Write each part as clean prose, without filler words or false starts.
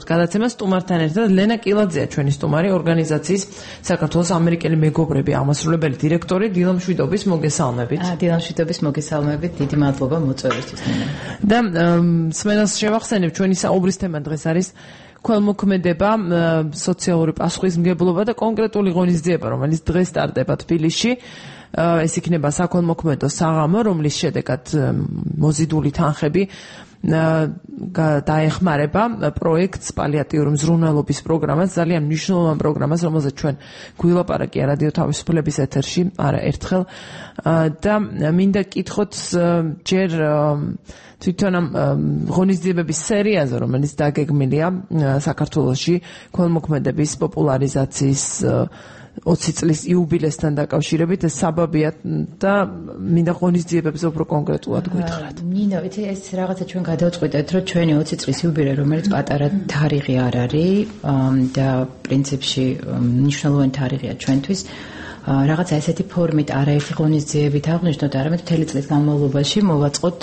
გადაცემას სტუმართან ერთად ლენა კილაძეა ჩვენი სტუმარი ორგანიზაციის საქართველოს ამერიკელი მეგობრები აღმასრულებელი დირექტორი დილამშვიდობის მოგესალმებით. დილამშვიდობის მოგესალმებით, დიდი მადლობა მოწვევისთვის. და სმენას შევახსენებ ჩვენი საუბრის თემა დღეს არის ქველმოქმედება, სოციალური პასუხისმგებლობა და კონკრეტული ღონისძიება, რომელიც დღეს სტარტდება თბილისში. ეს იქნება საქველმოქმედო საღამო, რომლის შედეგად მოზიდული თანხები დაეხმარება პროექტს პალიატიური მზრუნველობის პროგრამას, ძალიან მნიშვნელოვან პროგრამას, რომელზეც ჩვენ გვილაპარაკია რადიო თავისუფლების ეთერში არაერთხელ და მინდა კითხოთ ჯერ თვითონ ამ ღონისძიებების სერიაზე, რომელიც დაგეგმილია საქართველოში ქველმოქმედების პოპულარიზაციის 20 წლის იუბილესთან დაკავშირებით ეს საბაბია და მინდა ღონისძიებებზე უფრო კონკრეტულად გითხრათ. ნინო, ეს რაღაცა ჩვენ გადავწყვეტეთ, რომ ჩვენი 20 წლის იუბილე, რომელიც პატარა თარიღი არ არის და პრინციპში მნიშვნელოვანი თარიღია ჩვენთვის. რაღაცა ესეთი ფორმით არაერთი ღონისძიებით აღნიშნოთ, არამედ მთელი წლის განმავლობაში მოვაწყოთ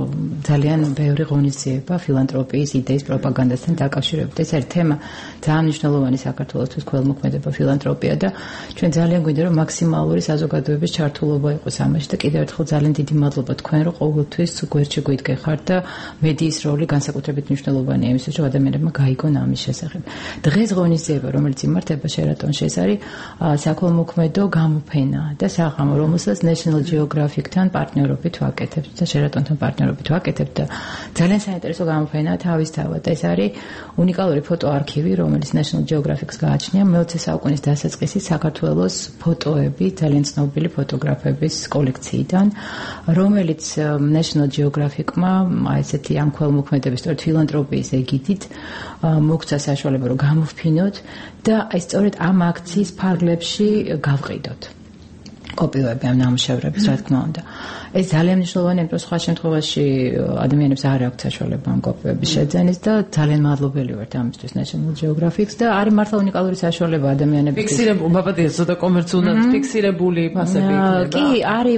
ძალიან ბევრი ღონისძიება ფილანთროპიის იდეის პროპაგანდასთან დაკავშირებით. ეს არის თემა ძალიან მნიშვნელოვანი საქართველოსთვის ქველმოქმედება, ფილანთროპია და ჩვენ ძალიან გვინდა რომ მაქსიმალური საზოგადოების ჩართულობა იყოს ამაში და კიდევ ერთხელ ძალიან დიდი მადლობა თქვენ რომ ყოველთვის გვერდში გვიდგეხართ და მედიის როლი განსაკუთრებით მნიშვნელოვანია იმისთვის რომ ადამიანებმა გაიგონ ამის შესახებ. დღეს ღონისძიება რომელიც იმართება შერატონში ეს არის საქველმოქმედო გამოფენა და საღამო, რომელსაც National Geographic-თან პარტნიორობით ვაკეთებთ და შერატონთან პარტნიორობით ვაკეთებთ და ძალიან საინტერესო გამოფენაა თავისთავად. ეს არის უნიკალური ფოტოარქივი, რომელიც National Geographic-ს გააჩნია მე-20 საუკუნის დასაწყისით საქართველოს ფოტოები, ძალიან ცნობილი ფოტოგრაფების კოლექციიდან, რომელიც National Geographic-მა ესეთი ამ ქველმოქმედების სწორედ ფილანთროპიის ეგიდით მოგცა საშუალება რომ გამოვფინოთ და აი სწორედ ამ აქციის ფარგლებში გავყიდოთ კოპიოები ამ ნამუშევრების, რა თქმა უნდა. ეს ძალიან მნიშვნელოვანია, იმიტომ სხვა შემთხვევაში ადამიანებს არ აქვთ საშუალება ამ კოპიოების შეძენის და ძალიან მადლობელი ვართ ამისთვის National Geographic-ს და არის მართლა უნიკალური საშუალება ადამიანებისთვის. ფიქსირებული, ბაბადია, ცოტა კომერციულად ფიქსირებული ფასები იქნება. კი,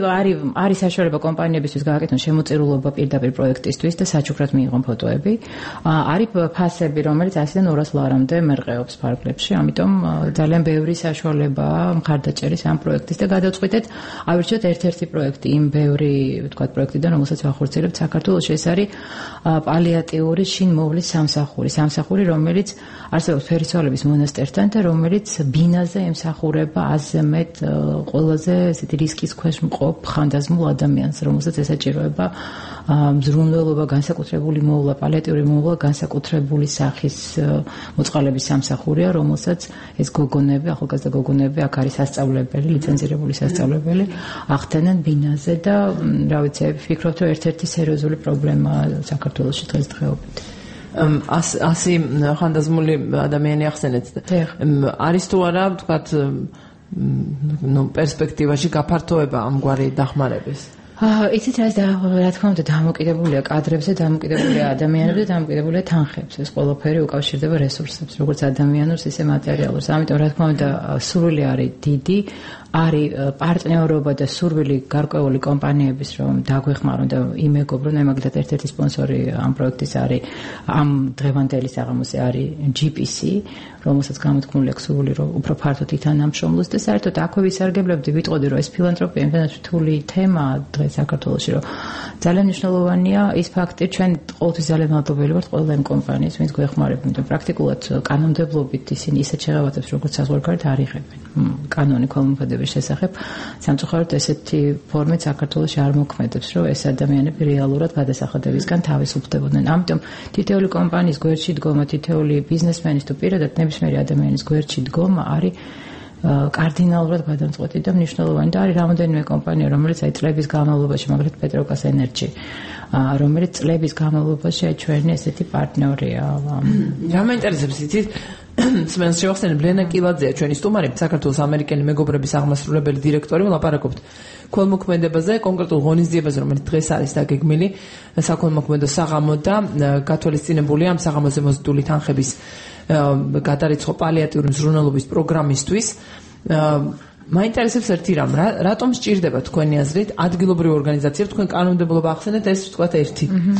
არის საშუალება კომპანიებისთვის გააკეთონ შემოწირულობა პირდაპირ პროექტისთვის და საჩუქრად მიიღონ ფოტოები. არის ფასები, რომელიც 100-დან 200 ლარამდე მერყეობს ფარგლებში, ამიტომ ძალიან ბევრი საშუალებაა მხარდაჭერის ამ პროექტის და გადავწყვეტეთ ავირჩიოთ ერთ-ერთი პროექტი იმ ბევრი ვთქვათ პროექტიდან, რომელსაც ვახორციელებთ საქართველოში. ეს არის პალიატიური შინმოვლის სამსახური, რომელიც არსებობს ფერისცვალების მონასტერთან და რომელიც ბინაზე ემსახურება აზზე მეტ ყველაზე ესეთი რისკის ქვეშ მყოფ ხანდაზმულ ადამიანს, რომელსაც ესაჭიროება მზრუნველობა, განსაკუთრებული მოვლა, პალიატიური მოვლა, განსაკუთრებული სახის მოწყალების სამსახურია, რომელსაც ეს გოგონები, ახალგაზრდა გოგონები, აქ არის სასწავლებელი, ლიცენზირებული სასწავლებელი, ახდენენ ბინაზე და რა ვიცი, ვფიქრობ, რომ ერთ-ერთი სერიოზული პრობლემაა საქართველოში დღესდღეობით. 100 ხანდაზმული ადამიანი ახსენეთ. არის თუ არა, ვთქვათ, პერსპექტივაში გაფართოება ამგვარი დახმარების? იცით რა თქმა უნდა დამოკიდებულია კადრებზე, დამოკიდებულია ადამიანებზე, დამოკიდებულია თანხებზე. ეს ყველაფერი უკავშირდება რესურსებს, როგორც ადამიანურს, ისე მატერიალურს. ამიტომ რა თქმა უნდა სურვილი არის დიდი, არის პარტნიორობა და სურვილი გარკვეული კომპანიების რომ დაგვეხმარონ და იმეგობრონ, მაგალითად ერთ-ერთი სპონსორი ამ პროექტის არის ამ დღევანდელი საღამოზე არის GPC, რომელსაც გამოთქმული აქვს სურვილი რომ უფრო ფართოდ ითანამშრომლოს და საერთოდ აქვე ვისარგებლებდი, ვიტყოდი რომ ეს ფილანთროპია იმდენად რთული თემაა დღეს საქართველოში, რომ ძალიან მნიშვნელოვანია ის ფაქტი, ჩვენ ყოველთვის ძალიან მადლობელი ვართ ყველა იმ კომპანიას, ვინც გვეხმარებენ და პრაქტიკულად კანონმდებლობით ისინი ისეთ შეღავათებს როგორც საზღვარგარეთ არ იღებენ. კანონი ქველმოქმედების შესახებ სამწუხაროდ ესეთი ფორმით საქართველოში არ მოქმედებს, რომ ეს ადამიანები რეალურად გადასახადებისგან თავისუფლდებოდნენ. ამიტომ თითოეული კომპანიის გვერდში დგომა, თითოეული ბიზნესმენის თუ პირადად ნებისმიერი ადამიანის გვერდში დგომა არის კარდინალურად გადამწყვეტი და მნიშვნელოვანი და არის რამოდენიმე კომპანია, რომელიც აი წლების განმავლობაში, მაგალითად Petrocas Energy, რომელიც წლების განმავლობაში აი ჩვენი ესეთი პარტნიორია. რა მაინტერესებს იცით? სმენას შევახსენებ, ლენა კილაძეა ჩვენი სტუმარი, საქართველოს ამერიკელი მეგობრების აღმასრულებელი დირექტორი, ვლაპარაკობთ ქველმოქმედებაზე, კონკრეტულ ღონისძიებაზე, რომელიც დღეს არის დაგეგმილი, საქველმოქმედო საღამო და გათვალისწინებულია ამ საღამოზე მოზიდული თანხების გადარიცხვა პალიატიური მზრუნველობის პროგრამისთვის. მაინტერესებს ერთი რამ, რატომ სჭირდება თქვენი აზრით ადგილობრივი ორგანიზაცია, თქვენ კანონმდებლობა ახსენეთ, ეს ვთქვათ ერთი.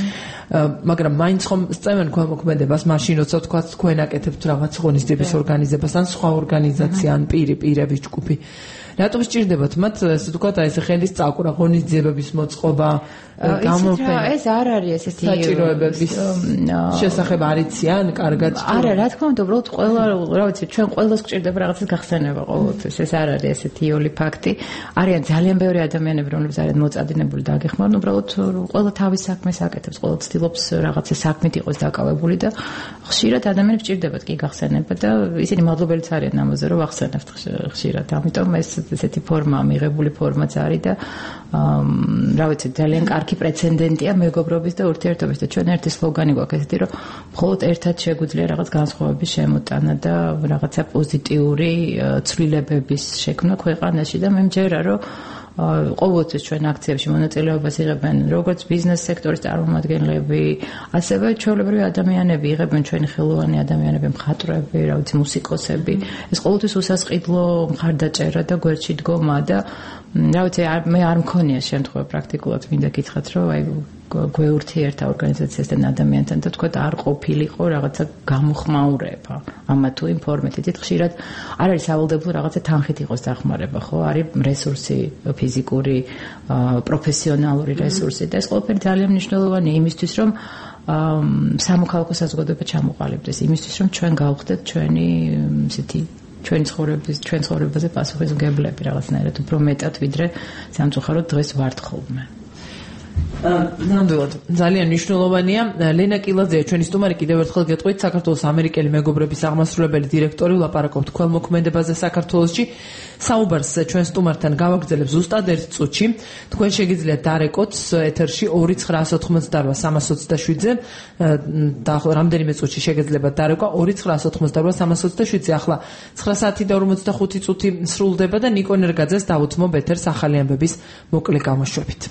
მაგრამ მაინც ხომ სწევენ ქველმოქმედებას მაშინ როცა თქვა თქვენ აკეთებთ რაღაც ღონისძიების ორგანიზებას ან სხვა ორგანიზაცია ან პირების ჯგუფი რატომ სჭირდებათ მათ ესე ვთქვათ აი ეს ხელის წაკვრა ღონისძიებების მოწყობა გამოფენა ეს არ არის ესეთი საჭიროებების შესახებ არიციან კარგად არა რა თქმა უნდა უბრალოდ ყველა რა ვიცი ჩვენ ყველას გჭირდება რაღაცის გახსენება ყოველთვის ეს არ არის ესეთი იოლი ფაქტი არიან ძალიან ბევრი ადამიანები რომლებიც არიან მოწადინებული და აგეხმარონ უბრალოდ ყველა თავის საქმეს აკეთებს ყველა ცდილობს რაღაცა საქმით იყოს დაკავებული და ხშირად ადამიანებს სჭირდებათ კი გახსენება და ისინი მადლობელიც არიან ამაზე რომ ახსენებთ ხშირად ამიტომ ეს ესეთი ფორმა მიღებული ფორმაც არის და რა ვიცი ძალიან კარგი პრეცედენტია მეგობრობის და ურთიერთობის და ჩვენ ერთი სლოგანი გვაქვს ესეთი რომ მხოლოდ ერთად შეგვიძლია რაღაც განსხვავების შემოტანა და რაღაცა პოზიტიური ცვლილებების შექმნა ქვეყანაში და მე მჯერა რომ ყოველთვის ჩვენ აქციებში მონაწილეობას იღებენ როგორც ბიზნეს სექტორის წარმომადგენლები, ასევე ჩვეულებრივი ადამიანები იღებენ ჩვენი ხელოვანი ადამიანები, მხატვრები, რა ვიცი, მუსიკოსები. ეს ყოველთვის უსასყიდლო მხარდაჭერა და გვერდში დგომა და რა ვიცი, მე არ მქონია შემთხვევა პრაქტიკულად მინდა გითხრათ, რომ აი გვეურთიერთა ორგანიზაციასთან ადამიანთან და თქვა არ ყოფილიყო რაღაცა გამოხმაურება ამა თუ იმ ფორმატით ხშირად არ არის სავალდებულო რაღაცა თანხით იყოს დახმარება ხო არის რესურსი ფიზიკური პროფესიონალური რესურსი და ეს ყველაფერი ძალიან მნიშვნელოვანია იმისთვის რომ სამოქალაქო საზოგადოება ჩამოყალიბდეს იმისთვის რომ ჩვენ გავხდეთ ჩვენი ისეთი ჩვენ ცხოვრებაზე პასუხისმგებლები რაღაცნაირად უფრო მეტად ვიდრე სამწუხაროდ დღეს ვართ ხოლმე ნამდვილად ძალიან მნიშვნელოვანია ლენა კილაძეა ჩვენი სტუმარი კიდევ ერთხელ გეტყვით საქართველოს ამერიკელი მეგობრების აღმასრულებელი დირექტორი ვლაპარაკობთ ქველმოქმედებაზე საქართველოში საუბარს ჩვენ სტუმართან გავაგრძელებ ზუსტად 1 წუთში თქვენ შეგიძლიათ დარეკოთ ეთერში 298-327-ზე და რამდენიმე წუთში შეგიძლიათ დარეკვა 298-327-ზე ახლა 9 საათი და 45 წუთი სრულდება და ნიკო ნერგაძეს დავუთმობ ეთერს ახალი ამბების მოკლე გამოშვებით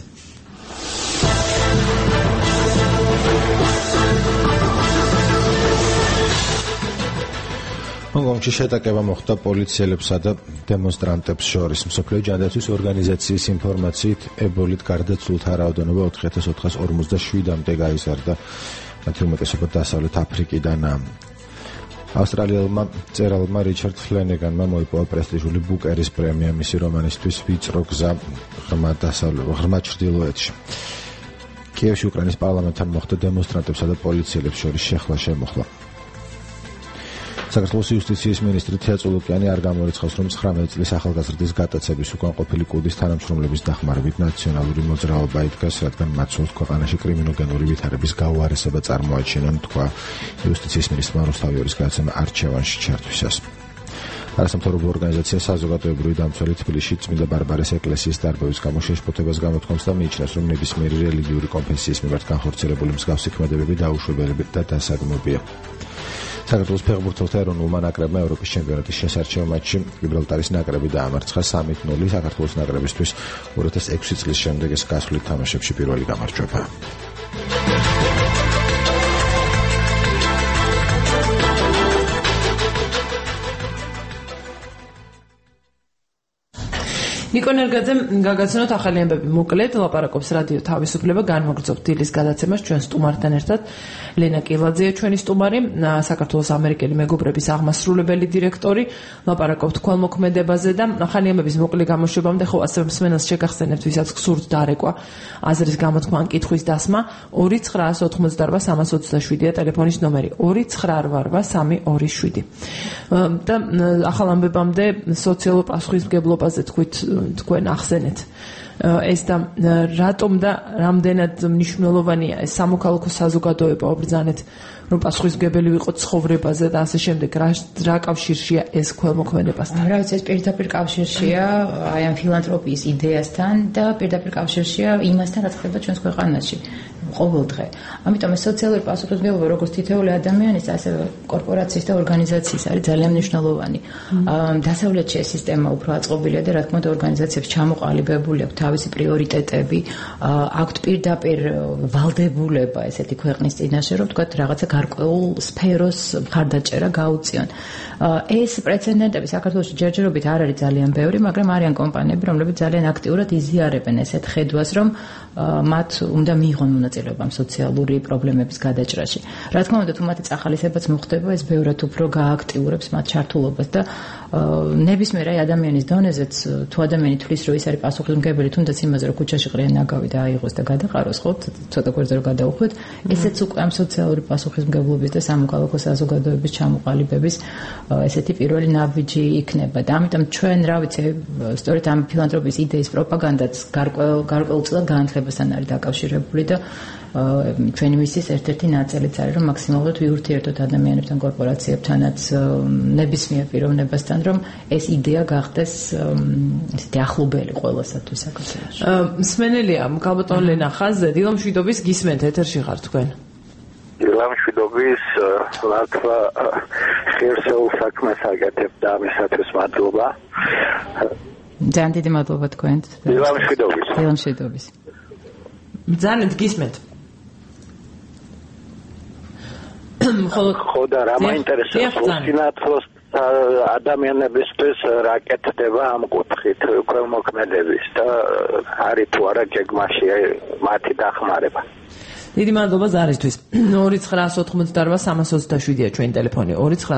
მოგონჩი შეტაკება მოხდა პოლიციელებსა და დემონსტრანტებს შორის. მსოფლიო ჯანდაცვის ორგანიზაციის ინფორმაციით ებოლით გარდაცვლილთა რაოდენობა 4447-მდე გაიზარდა. მათი უმეტესობა დასავლეთ აფრიკიდან. ავსტრალიელმა მწერალმა რიჩარდ ფლენეგანმა მოიპოვა პრესტიჟული ბუკერის პრემია მისი რომანისთვის ვიწრო გზა ღრმა ჩრდილოეთში. კიევში უკრაინის პარლამენტთან მოხდა დემონსტრანტებსა და პოლიციელებს შორის შეხლა-შემოხლა. საქართველოს იუსტიციის მინისტრი თეა წულუკიანი არ გამორიცხავს, რომ 19 წლის ახალგაზრდის გატაცების უკან ყოფილი კუდის თანამშრომლების დახმარებით ნაციონალური მოძრაობა იდგას, რადგან მათ სურს ქვეყანაში კრიმინოგენური ვითარების გაუარესება წარმოაჩინონ, თქვა იუსტიციის მინისტრმა რუსთავიორის გადაცემა არჩევანში ჩართვისას. არასამთავრობო ორგანიზაცია საზოგადოებრივი დამცველი თბილისში წმინდა ბარბარეს ეკლესიის დარბევის გამო შეშფოთებას გამოთქვამს და მიიჩნევს, რომ ნებისმიერი რელიგიური კონფესიის მიმართ განხორციელებული მსგავსი ქმედებები დაუშვებელები და დასაგმობია. საქართველოს ფეხბურთელთა ეროვნულმა ნაკრებმა ევროპის ჩემპიონატის შესარჩევ მატჩში გიბრალტარის ნაკრები დაამარცხა 3-0 საქართველოს ნაკრებისთვის 2006 წლის შემდეგ ეს გასვლით თამაშებში პირველი გამარჯვება. ნიკო ნერგაძემ გაგაცნოთ ახალი ამბები მოკლედ ლაპარაკობს რადიო თავისუფლება განმოგრძობთ დილის გადაცემას ჩვენ სტუმართან ერთად ლენა კილაძეა ჩვენი სტუმარი საქართველოს ამერიკელი მეგობრების აღმასრულებელი დირექტორი ლაპარაკობთ ქველმოქმედებაზე და ახალი ამბების მოკლე გამოშვებამდე ხო ასევე მსმენელს შეგახსენებთ ვისაც გსურთ დარეკვა აზრის გამოთქმა ან კითხვის დასმა 2988327-ია ტელეფონის ნომერი 2988327 და ახალ ამბებამდე სოციალურ პასუხისმგებლობაზე თქვენ ახსენეთ ეს და რატომ და რამდენად მნიშვნელოვანია ეს სამოქალაქო საზოგადოება ობრძანეთ რომ პასუხისმგებელი ვიყოთ ცხოვრებაზე და ასე შემდეგ რა კავშირშია ეს ქველმოქმედებასთან რა ვიცი ეს პირდაპირ კავშირშია აი ამ ფილანთროპიის იდეასთან და პირდაპირ კავშირშია იმასთან რაც ხდება ჩვენს ქვეყანაში ყოველ დღე. ამიტომ ეს სოციალური პასუხისმგებლობა როგორც თითოეული ადამიანის, ასევე კორპორაციის და ორგანიზაციის არის ძალიან მნიშვნელოვანი. დასავლეთში ეს სისტემა უფრო აწყობილია და რა თქმა უნდა ორგანიზაციებს ჩამოყალიბებული აქვს თავისი პრიორიტეტები, აქვთ პირდაპირ ვალდებულება ესეთი ქვეყნის წინაშე, რომ თქვა რაღაცა გარკვეულ სფეროს მხარდაჭერა გაუწიონ. ეს პრეცედენტები საქართველოში ჯერჯერობით არ არის ძალიან ბევრი, მაგრამ არიან კომპანიები, რომლებიც ძალიან აქტიურად იზიარებენ ესეთ ხედვას, რომ მათ უნდა მიიღონ მონაწილეობა მონაწილეობა სოციალური პრობლემების გადაჭრაში. Რა თქმა უნდა, თუ მათი წახალისებაც მოხდება, ეს ბევრად უფრო გააქტიურებს მათ ჩართულობას და ნებისმიერ ადამიანის დონეზეც თუ ადამიანი თვლის, რომ ის არის პასუხისმგებელი თუნდაც იმაზე, რომ ქუჩაში ყრიან ნაგავი და აიღოს და გადაყაროს, ხო, ცოტა გვერდზე რომ გადაუხვით, ესეც უკვე ამ სოციალური პასუხისმგებლობის და სამოქალაქო საზოგადოების ჩამოყალიბების ესეთი პირველი ნაბიჯი იქნება. და ამიტომ ჩვენ, რა ვიცი, სწორედ ამ ფილანთროპიის იდეის პროპაგანდაც გარკვეულწილად განათლებასთან არის დაკავშირებული და ჩვენი მისიის ერთ-ერთი ნაწილიც არის, რომ მაქსიმალურად ვიურთიერთოთ ადამიანებთან, კორპორაციებთანაც, ნებისმიერ პიროვნებასთან, რომ ეს იდეა გახდეს ესეთი ახლობელი ყველასათვის საქართველოში. მსმენელია, გალბატონ ლენა ხაზზე, დილამშვიდობის გისმენთ, ეთერში ხარ თქვენ. დილამშვიდობის, ლათვა ხერხეულ საქმეს აკეთებ და ამისათვის მადლობა. ძალიან დიდი მადლობა თქვენთ. დილამშვიდობის. ძალიან გისმენთ. ხო და რა მაინტერესებს სინათლოს ადამიანებისთვის რა კეთდება ამ კუთხით ქველმოქმედების და არის თუ არა გეგმაში მათი დახმარება. დიდი მადლობა ზარისთვის. 2988327-ია ჩვენი ტელეფონი.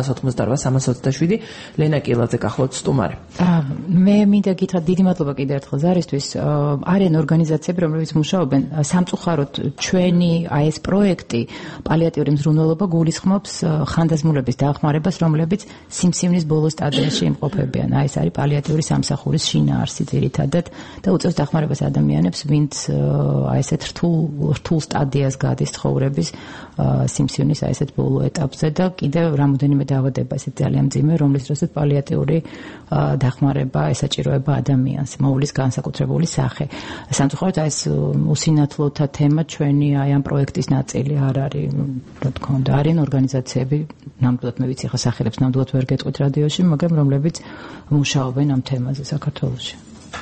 2988327 ლენა კილაძე გახლავთ სტუმარი. მე მინდა გითხრათ დიდი მადლობა კიდევ ერთხელ ზარისთვის. არიან ორგანიზაციები, რომლებიც მუშაობენ სამწუხაროდ ჩვენი აი ეს პროექტი პალიატიური მზრუნველობა გულისხმობს ხანდაზმულების დახმარებას, რომლებიც სიმსივნის ბოლო სტადიაში იმყოფებიან. აი ეს არის პალიატიური სამსახურის შინაარსი ძირითადად და უწევს დახმარებას ადამიანებს, ვინც აი ესეთ რთულ სტადიაში გადის ცხოვრების სიმსივნის აი ესეთ ბოლო ეტაპზე და კიდევ რამოდენიმე დაავადება ესეთ ძალიან მძიმე, რომლის დროსაც პალიატიური დახმარება ესაჭიროება ადამიანს, მოვლის განსაკუთრებული სახე. სამწუხაროდ ეს უსინათლოთა თემა ჩვენი აი ამ პროექტის ნაწილი არ არის, რა თქმა უნდა, არიან ორგანიზაციები, ნამდვილად მე ვიცი ხა სახელებს ნამდვილად ვერ გეტყვით რადიოში, მაგრამ რომლებიც მუშაობენ ამ თემაზე საქართველოში.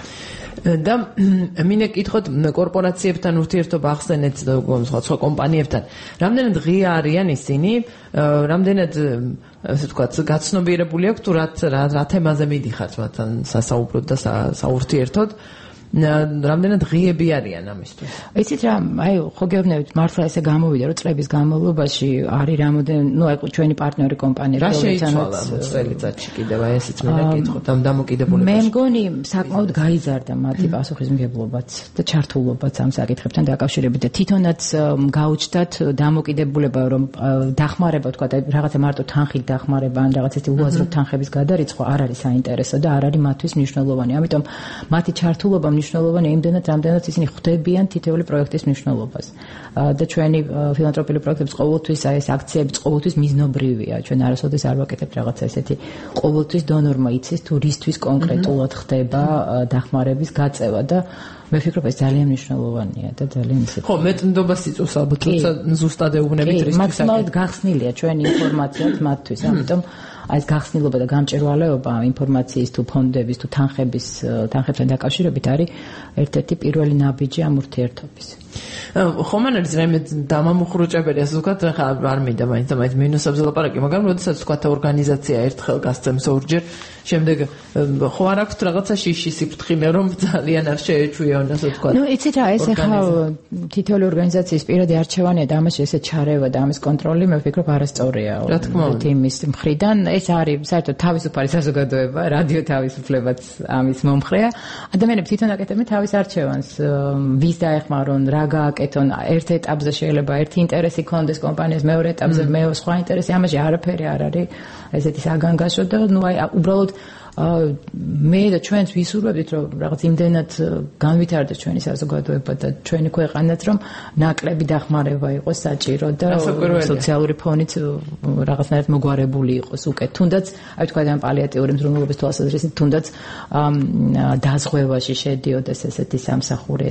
და მინდა გითხოთ კორპორაციებთან ურთიერთობა ახსენეთ სხვა კომპანიებთან. რამდენად ღია არიან ისინი, რამდენად ასე ვთქვათ, გაცნობიერებული აქვს თუ რა თემაზე მიდიხართ მათთან სასაუბროდ და საურთიერთოდ? რამდენად ღიები არიან ამისთვის? იცით რა, აი ხო გეუბნებით, მართლა ესე გამოვიდა, რომ წლების განმავლობაში არის რამოდენ, აი ჩვენი პარტნიორი კომპანია, რა შეიცვალა წელიწადში კიდევ აი ესეც მინდა გითხოთ ამ დამოკიდებულებაში. მე მგონი საკმაოდ გაიზარდა მათი პასუხისმგებლობაც და ჩართულობაც ამ საკითხებთან დაკავშირებით და თვითონაც გაუჩნდათ დამოკიდებულება, რომ დახმარება, თქვა, რაღაცა მარტო თანხით დახმარება ან რაღაც ესეთი უაზრო თანხების გადარიცხვა არ არის საინტერესო და არ არის მათთვის მნიშვნელოვანი. ამიტომ მათი ჩართულობა მნიშვნელოვანი იმდენად, რამდენად ისინი ხვდებიან თითოეული პროექტის მნიშვნელობას. და ჩვენი ფილანთროპიული პროექტების ყოველთვის აი ეს აქციები ყოველთვის მიზნობრივია. ჩვენ არასოდეს არ ვაკეთებთ რაღაცა ესეთი ყოველთვის დონორმა იცის თუ რისთვის კონკრეტულად ხდება დახმარების გაწევა და მე ვფიქრობ ეს ძალიან მნიშვნელოვანია და ძალიან ისეთი. ხო, მეტნდობას იწვევს ალბათ, როცა ზუსტად ეუბნებით რისთვის აკეთებს. მაქსიმალურად გახსნილია ჩვენი ინფორმაციაც მათთვის, ამიტომ აი ეს გახსნილობა და გამჭვირვალეობა ინფორმაციის თუ ფონდების თუ თანხებთან დაკავშირებით არის ერთ-ერთი პირველი ნაბიჯი ამ ურთიერთობის. ხომ არ არის რაიმე დამამუხრუჭებელი, ასე ვთქვათ, ხა არ მინდა მაინც მინუსებზე ლაპარაკი, მაგრამ როდესაც ვთქვათ ორგანიზაცია ერთხელ გასცემს ორჯერ, შემდეგ ხო არ აქვს რაღაცა შიში სიფრთხილე, რომ ძალიან არ შეეჩვიონ, ასე ვთქვათ. ნუ იცით რა, ეს ახლა თითოეული ორგანიზაციის პირადი არჩევანია და ამაში ესე ჩარევა და ამის კონტროლი მე ვფიქრობ არასწორია. რა თქმა უნდა, იმის მხრიდან ეს არის საერთოდ თავისუფალი საზოგადოება, რადიო თავისუფლებაც ამის მომხრეა. ადამიანები თვითონ აკეთებენ თავის არჩევანს, ვის დაეხმარონ, რა გააკეთონ, ერთ ეტაპზე შეიძლება ერთი ინტერესი კონდეს კომპანიას, მეორე ეტაპზე სხვა ინტერესი, ამაში არაფერი არ არის ესეთი საგანგაშო და ნუ აი უბრალოდ მე და ჩვენც ვისურვებთ, რომ რაღაც იმდენად განვითარდეს ჩვენი საზოგადოება და ჩვენი ქვეყანაც, რომ ნაკლები დახმარება იყოს საჭირო და სოციალური ფონიც რაღაცნაირად მოგვარებული იყოს უკეთ. თუნდაც, აი თქვა და პალიატიური მზრუნველობის თვალსაზრისით, თუნდაც დაზღვევაში შედიოდეს ესეთი სამსახური,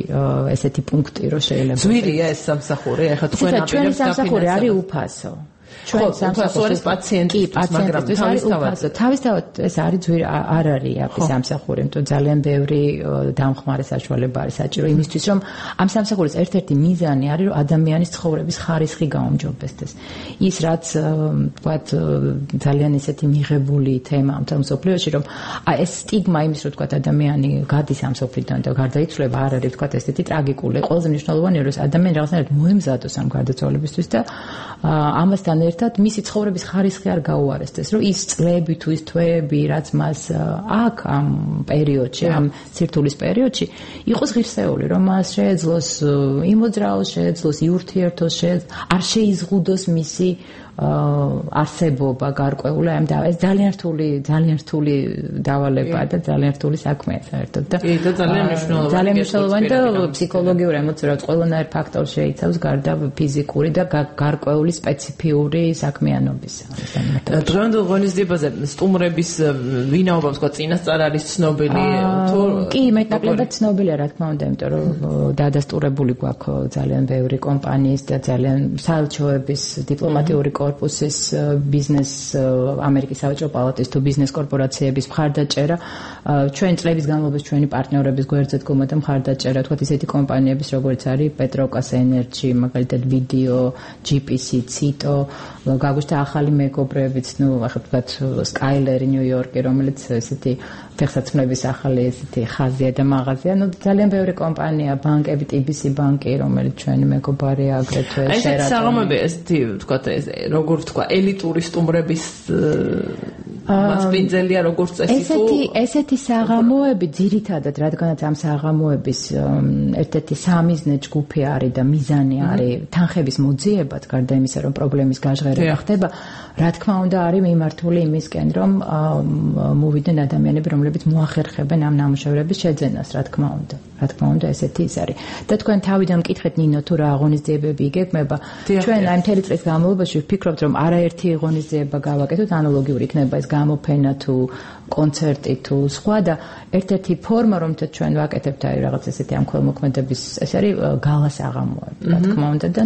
ესეთი პუნქტი, რომ შეიძლება. ძვირია ეს სამსახური, ახლა თქვენ აპირებს ჩვენი სამსახური არის უფასო. ჩვენ სამსახურის პაციენტის, მაგრამ თავისთავად ეს არის ძვირი არ არის აფის სამსახური, იმიტომ ძალიან ბევრი დამხმარე საშუალება არის საჭირო იმისთვის, რომ ამ სამსახურის ერთ-ერთი მიზანი არის, რომ ადამიანის ცხოვრების ხარისხი გაუმჯობესდეს. ის რაც ვთქვათ ძალიან ისეთი მიღებული თემაა ამ მსოფლიოში, რომ ეს სტიგმა იმის, რომ ვთქვათ ადამიანი გადის ამ მსოფლიოდან და გარდაიცვლება, არ არის ვთქვათ ესეთი ტრაგიკული. ყველაზე მნიშვნელოვანია, რომ ადამიანი რაღაცნაირად მოემზადოს ამ გარდაცვალებისთვის და ამასთან ერთად მისი ცხოვრების ხარისხი არ გაუარესდეს, რომ ის წლები თუ ის თვეები, რაც მას აქ ამ პერიოდში, ამ სირთულის პერიოდში, იყოს ღირსეული, რომ მას შეეძლოს იმოძრაოს, შეეძლოს იურთიერთოს, არ შეიზღუდოს მისი არსებობა გარკვეული, ეს ძალიან რთული დავალებაა და ძალიან რთული საქმეა საერთოდ და ძალიან მნიშვნელოვანი და ფსიქოლოგიური ემოციურად ყველანაირ ფაქტორს შეიცავს გარდა ფიზიკური და გარკვეული სპეციფიური საქმიანობის. დღევანდელ ღონისძიებაზე სტუმრების ვინაობა თქვა წინასწარ არის ცნობილი თუ კი მეტნაკლებად ცნობილია რა თქმა უნდა, იმიტომ რომ დადასტურებული გვაქვს ძალიან ბევრი კომპანიის და ძალიან საელჩოების დიპლომატიური კორპუსის ბიზნეს ამერიკის საბჭო პალატის თუ ბიზნეს კორპორაციების მხარდაჭერა ჩვენ წლების განმავლობაში ჩვენი პარტნიორების გვერდზე დგომოდა მხარდაჭერა თქვათ ისეთი კომპანიების როგორც არის Petrocas Energy მაგალითად Video, GPC, Cito გაგვიშთა ახალი მეგობრებიც ახლა თქვათ Skyler ნიუ-იორკი რომელიც ესეთი ფეხსაცმლების ახალი ესეთი ხაზია და მაღაზია ძალიან ბევრი კომპანია ბანკები TBC ბანკი რომელიც ჩვენი მეგობარია აგრეთვე შერატონი ეს საღამოები ესეთი თქვათ როგორ თქვა ელიტური სტუმრების მასპინძელია როგორც წესი ესეთი საღამოები ძირითადად რადგანაც ამ საღამოების ერთ-ერთი სამიზნე ჯგუფი არის და მიზანი არის თანხების მოძიებაც გარდა იმისა რომ პრობლემის გაჟღერება ხდება რა თქმა უნდა არის მიმართული იმისკენ რომ მოვიდნენ ადამიანები რომლებიც მოახერხებენ ამ ნამუშევრების შეძენას რა თქმა უნდა ესეთი ის არის და თქვენ თავიდან მკითხეთ ნინო თუ რა ღონისძიებები იგეგმება ჩვენ აი მთელი წლის განმავლობაში ვფიქრობთ რომ არაერთი ღონისძიება გავაკეთოთ ანალოგიური იქნება ეს გამოფენა თუ კონცერტი თუ სხვა და ერთ-ერთი ფორმა რომელთაც ჩვენ ვაკეთებთ აი რაღაც ესეთი ამ ქველმოქმედების ეს არის გალა საღამოები რა თქმა უნდა და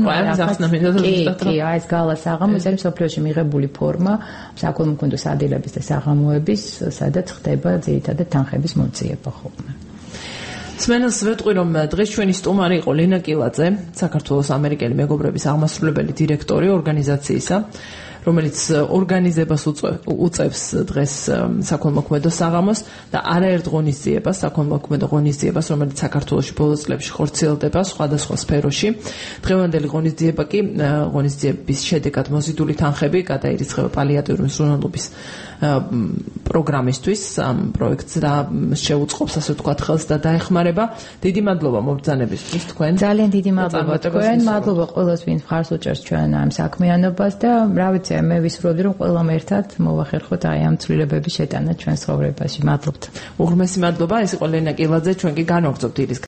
კი ეს გალა საღამო ეს არის სოფლიოში მიღებული ფორმა საქველმოქმედო სადილების და საღამოების სადაც ხდება ძირითადად თანხების მოძიება ხოლმე სმენელს ვეტყვი რომ დღეს ჩვენი სტუმარი იყო ლენა კილაძე საქართველოს ამერიკელი მეგობრების აღმასრულებელი დირექტორი ორგანიზაციისა რომელიც ორგანიზებას უწევს დღეს საქველმოქმედო საღამოს და არაერთ ღონისძიებას, საქველმოქმედო ღონისძიებას, რომელიც საქართველოში ბოლო წლებში ხორციელდება სხვადასხვა სფეროში. დღევანდელი ღონისძიება კი ღონისძიების შედეგად მოზიდული თანხები გადაირიცხება პალიატიური მსვლელობის პროგრამისთვის ამ პროექტს და შეუწყობს ასე ვთქვათ ხელს და დაეხმარება. დიდი მადლობა მობრძანებისთვის თქვენ. ძალიან დიდი მადლობა თქვენ. მადლობა ყველას ვინც მხარს უჭერს ჩვენ ამ საქმიანობას და რა ვიცი მე ვისურვებდი რომ ყველამ ერთად მოვახერხოთ აი ამ ცვლილებების შეტანა ჩვენ ცხოვრებაში. მადლობთ. უღრმესი მადლობა. ეს იყო ლენა კილაძე, ჩვენ კი განვაგრძობთ